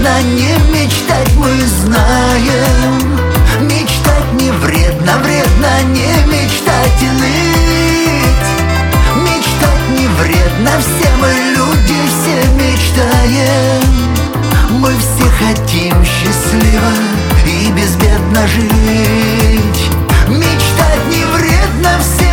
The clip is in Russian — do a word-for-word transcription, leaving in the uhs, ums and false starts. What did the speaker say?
вредно не мечтать, мы знаем. Мечтать не вредно, вредно не мечтать и ныть. Мечтать не вредно, все мы люди, все мечтаем. Мы все хотим счастливо и безбедно жить. Мечтать не вредно, все